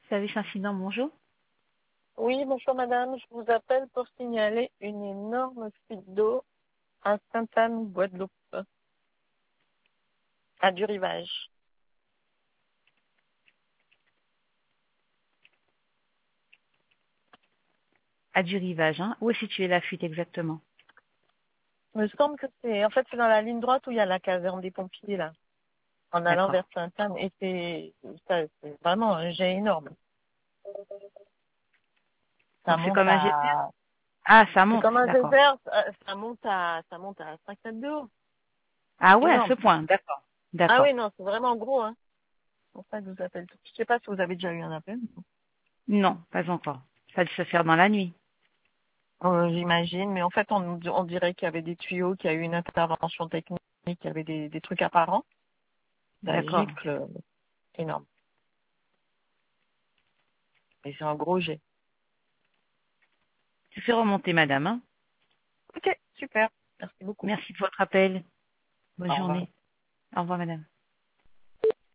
Service incident, bonjour. Oui, bonjour madame, je vous appelle pour signaler une énorme fuite d'eau à Sainte-Anne, Guadeloupe, à du rivage. À du rivage, hein. Où est située la fuite exactement? Il me semble que c'est dans la ligne droite où il y a la caserne des pompiers, là, en allant D'accord. vers Sainte-Anne, et c'est vraiment un jet énorme. Ça Donc c'est monte comme un geyser? à, Ah, ça c'est monte, comme un d'accord. désert, ça monte à 5 mètres de haut. Ah ouais, à ce Énorme. point, d'accord. Ah oui, D'accord. non, c'est vraiment gros, hein. C'est pour ça que je vous appelle. Je sais pas si vous avez déjà eu un appel. Non, pas encore. Ça a dû se faire dans la nuit. J'imagine, mais en fait, on dirait qu'il y avait des tuyaux, qu'il y a eu une intervention technique, qu'il y avait des trucs apparents. Ça D'accord. gicle énorme. Et c'est un gros jet. Je fais remonter madame, hein. Ok, super. Merci beaucoup. Merci pour votre appel. Bonne Au revoir. journée. Au revoir madame.